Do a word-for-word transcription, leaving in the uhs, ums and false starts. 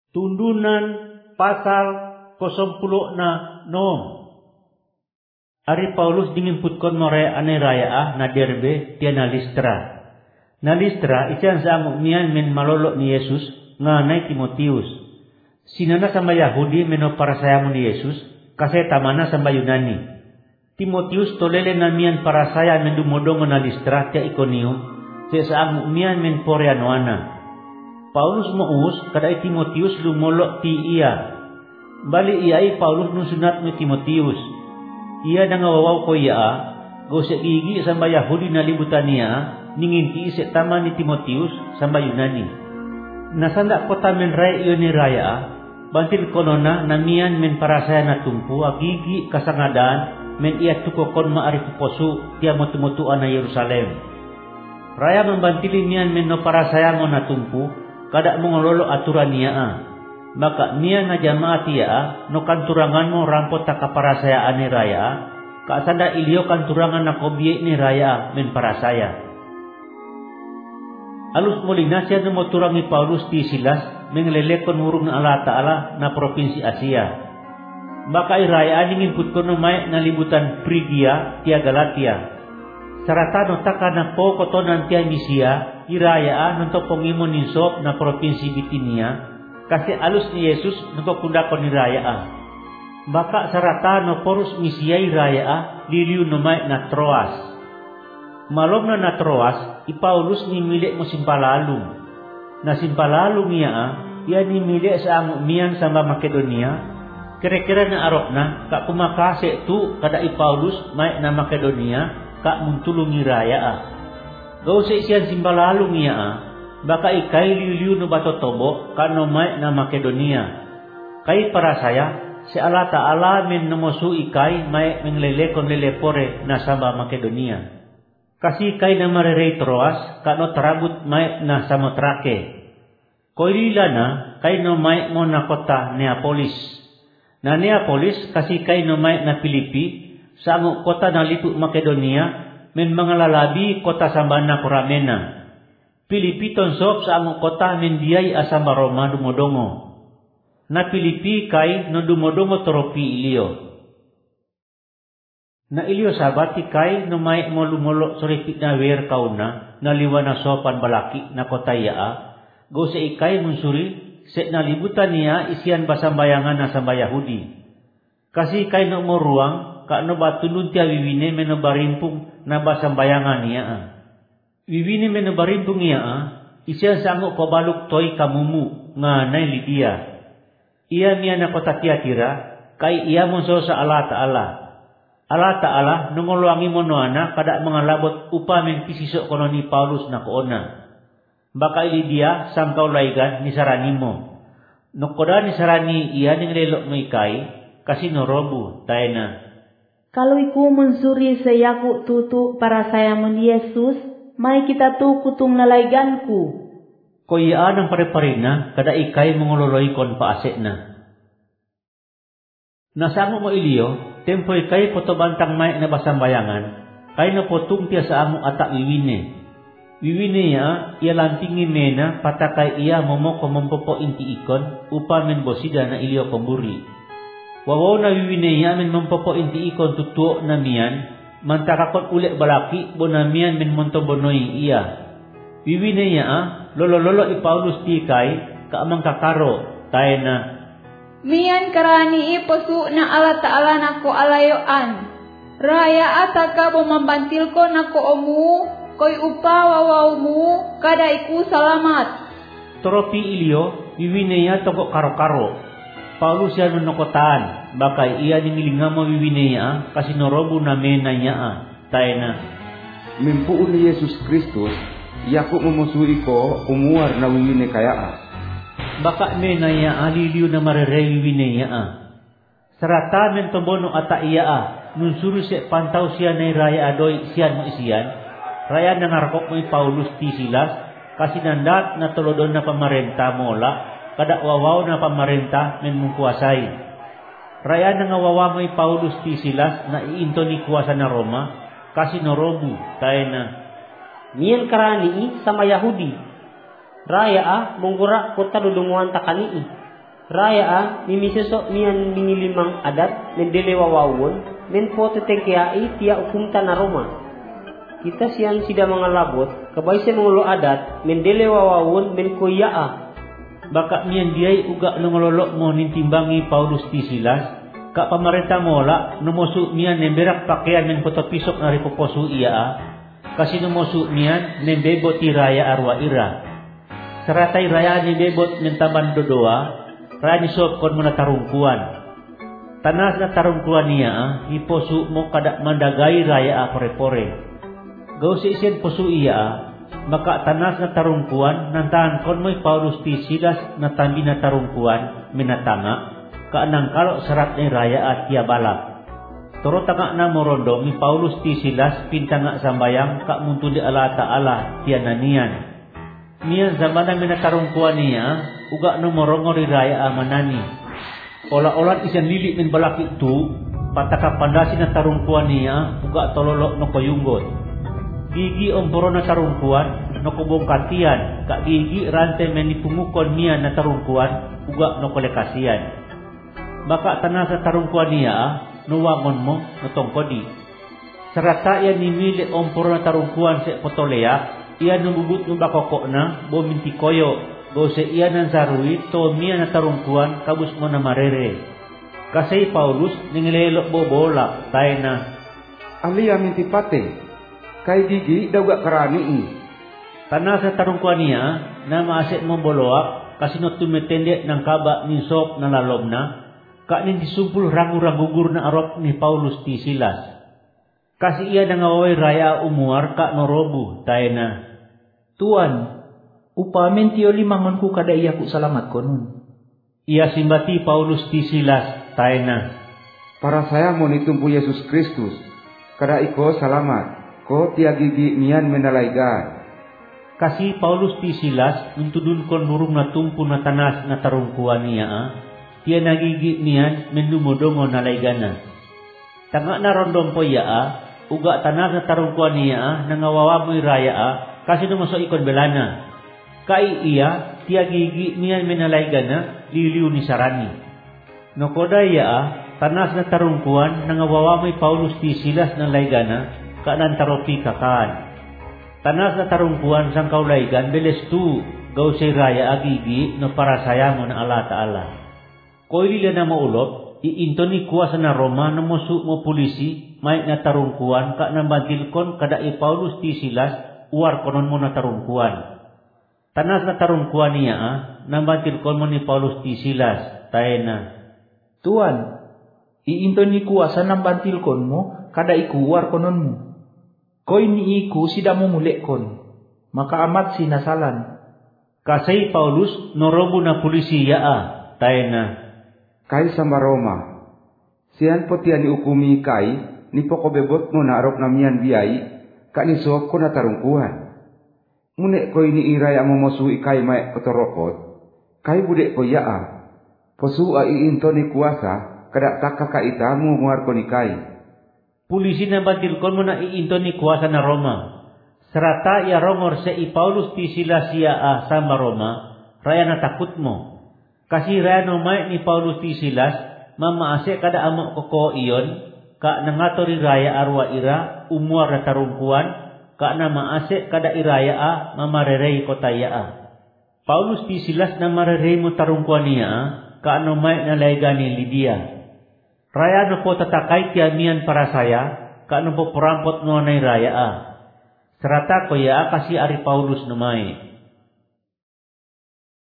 Tundunan pasal kosong puluh na nom. Ari Paulus dingimputkan more ane raya na Derbe tia na Listra. Na Listra isyan sa amok mian men malolok ni Yesus nganay Timotius. Sinana sama Yahudi meno para sayang ni Yesus kasi tamana sama Yunani. Timotius tolele na mian para saya men dumodong na Listra tia Iconium tia sa amok mian men Poreanoana. Paulus muus kadai Timotius lumolok ti iya. Bali iyai Paulus nusunat ni Timotius. Ia nangawawaw ko iya, gosek gigi samba Yahudi na libutan niya, ninginti isek tama ni Timotius samba Yunani. Nasanda kota men raya iyo ni raya, bantil konona namian men para saya na tumpu, agigi kasangadan men iya tukokon maarifu posu tia mutu-mutuan na Yerusalem. Raya membantili niyan men no para saya mo na tumpu, kada mongololo aturan niya. Maka niya nga jamaat iya, no kanturangan mo rampot ta kaparasayaan ni raya, kaasanda iliyo kanturangan na kobiye ni raya men para saya. Alus muli na siya numoturang ni Paulus ti Silas, menglelekon murong na Allah Ta'ala na provinsi Asia. Baka iraya ningin putko no may nalibutan Phrygia tia Galatia. Sarata no taka na po kotonan tia Misia, iraya nunto pongimon ninsop na provinsi Bitinia, kasi alus ni Yesus nagkakundakon ni raya. Baka sarata no porus misiyay raya liliw no may na Troas. Malom na na Troas, ipaulus ni milik mo simpalalong. Na simpalalong niya, iya ni milik sa ang miyan sa Makedonia. Kira-kira na arok na, ka kumakase tu kada ipaulus may na Makedonia, ka muntulong ni raya. Gaw sa isiyan simpalalong niya, baka ikay liuliu no batotobo kano may na Makedonia. Kay para saya, si Allah Ta'ala men namosu ikay may menglelekon lelepore na sama Makedonia. Kasi kay na marerey Troas kano tarabut may na Samotrake. Koilila na kay no may mo na kota Neapolis. Na Neapolis kasi kay no may na Pilipi sa ang kota na lipu Makedonia men mga lalabi kota sambana Koramena. Pilipi tonsop sa among kota mendiyay asamba Roma dumodongo. Na Pilipi kay no dumodongo toropi iliyo. Na iliyo sabati kay no may mo lumolo soripit na wer kauna na liwa na sopan balaki na kota yaa. Go sa ikay munsuri set na libutan niya isian basambayangan na samba Yahudi. Kasi kay no mo ruang ka no batulun tiya wiwine meno barimpung na basambayangan niya. Wiwini men barimpung iya, isya sango pabaluk toy kamumu nga nay Lydia. Iya niya na kota Tiatira, kay iya monso sa Allah Ta'ala. Allah Ta'ala nungoluangi mo noana kada mga labot upamin pisiso kono ni Paulus na koona. Baka Lydia sangkaw laygan ni sarani mo. Nukoda ni sarani iya ning lelok mo ikay, kasi norobu tayo na. Kalau iku mensuri sayaku tutu para saya mun Yesus, may kita tu kutung nalayganku. Koyaan ang pare-parina, kada ikay mongololoy kon paasek na. Nasamo mo iliyo, tempo ikay potobantang may na basambayangan, kay napotung tiya sa amo atak wiwine. Wiwine ya, iya lantingi mena, patakay iya momoko mompopo inti ikon, upa men bosida na iliyo komburi. Wawaw na wiwine ya men mompopo inti ikon tutuo na miyan, mantakakot ulit balaki bonamian min montobonoy iya. Wiwine niya ah, lolo-lolo ipaulus ti kay kaamang kakaro tayo na. Mian karani iposu na Allah Ta'ala nako alayoan. Raya ataka bumambantil ko nako omu, koy upa wawaw mu, kada iku salamat. Toropi iliyo, wiwine niya toko karo-karo. Paulus ya nunokotaan, bakay iya ningilinga mo wiwine niya kasi norobu na mena niya ah, tayo na. Mimpuun ni Yesus Kristus, yaku memusui ko umuar na wiwine kaya ah. Baka mena niya aliliw na marere wiwine niya ah. Sarata men tombono ata iya ah, nun suru siya pantaw siya na raya adoy siyan mo isiyan, raya nangarakok mo Paulus ti Silas, kasi nandat na tolodon na pamarenta mola, kada wawaw na pamarenta men mong kuwasay. Raya na nga wawa mo'y Paulus ti Silas na iinto ni kuwasa na Roma, kasi norobu tayo na. Miyan karani sama Yahudi. Raya ah, munggura ko talulunguhan ta kanii. Raya a mimisesok mian mingilimang adat mendele wawawon men pote tengkeai tia hukum tanah Roma. Kita sian sida mangalabot kabaise mengolo adat mendele wawawon men koyaa. Baka mian diay uga nangololok mo nintimbangi Paulus ti Silas ka pamarenta mola numosu mian nemberak pakaian men fotopisok na ripoposu iya kasi numosu mian nembebo ti raya arwa ira. Seratai raya ni bebot men taban dodoa rani sob kon muna tarungkuan. Tanas na tarungkuan niya, iposu mo kada mandagai raya a pore-pore. Gau si isen posu iya, maka tanas na tarungkuan, nantahan kon mo'y Paulus ti Silas na tambi na tarungkuan, minatanga, kaanang kalo serat ni raya at tiya balak. Toro tanga na morondo, mi Paulus ti Silas, pintanga sambayang, ka muntu di ala ta'ala, tiya nanian. Niyan zaman na minatarungkuan niya, uga no morongori raya amanani. Ola-ola isan lili min balaki tu, pataka pandasi na tarungkuan niya, uga tololok no koyunggot. Gigi omporo na tarungkuan, no kubongkatian, ka gigi rante menipungukon niya na tarungkuan, uga no kolekasian. Baka tanah sa tarungkuan niya, no wangon mo, no tongkodi. Serata yan nimili omporo na tarungkuan sa potolea, iya nububut nubakoko na, bo minti koyo. Gose iya nan sarui to miya na tarungkuan kabus mo na marere. Kasi Paulus ningilelok bobola tayo na. Alia minti pate. Kay gigi daw gak karani i. Tanah sa tarungkuan niya na maasik mo boloak kasi no tumitende ng kaba ni Sok na lalob na. Ka nindisumpul rangu-rangugur na arop ni Paulus ti Silas. Kasi iya nangaway raya umuar ka norobu tayo na. Tuan, upamen tiyo limangon ku kada iya ku salamat konon. Ia simbati Paulus ti Silas tayo na. Para saya mo nitumpu Yesus Kristus. Kada iko salamat. Ko tia gigi mian menalaigan. Kasi Paulus ti Silas untudun kon burung na tumpu na tanas na tarungkuan niya. Tia nagigi niyan mendumodongo nalaigana. Tanga na rondong po iya. Uga tanas na tarungkuan niya nangawawa mo'y raya kasi numaso ikon belana. Kai iya, tiya gigi niyan menalaigan na, liliw ni sarani. No koda iya, tanas na tarungkuan, nangawawa may Paulus ti Silas ng laigana, kaanan taropi kakaan. Tanas na tarungkuan, sang kaulaigan, beles tu, gaw say raya agigi, no para saya mo na ala ta'ala. Koy lila na maulot, iinto ni kuwasa na Roma, no mosu mo polisi, may na tarungkuan, ka nambantilkon, kada i Paulus ti Silas, uar konon mo na tarungkuan. Tanas na tarungkuan niya, ah, nambantilkon mo ni Paulus ti Silas, tayo na. Tuan, iinto ni kuasa nambantilkon mo, kada ikuwar konon mo. Koy ni iku sida mo mulekon, maka amat sinasalan. Kasay Paulus, norobo na polisiya, ah, tayo na. Kay sa Roma, siyan po tiyan ni ukumi kay, ni pokobebot mo na arok na miyan biyay, kanisok ko na tarungkuhan. Mune ko ini iray ang momosu ikay may otorokot, kay bude ko yaa. Posu a iinto ni kuasa, kada taka kaitamu muar ko ni kay. Pulisi na bantilkon mo na iinto ni kuasa na Roma. Serata ya rongor sa i Paulus ti Silas siya a sama Roma, raya na takut mo. Kasi raya no may ni Paulus ti Silas, mamaase kada amo koko iyon, ka nangatori raya arwa ira, umuar na tarungkuan, ka na maase kada iraya a mamarerey ko taya a. Paulus ti Silas na marerey mo tarungkuan niya ka ano may nalayga ni Lydia. Raya no po tatakay tiya miyan para saya ka ano po purampot no na raya a. Serata ko ya kasi ari Paulus no may.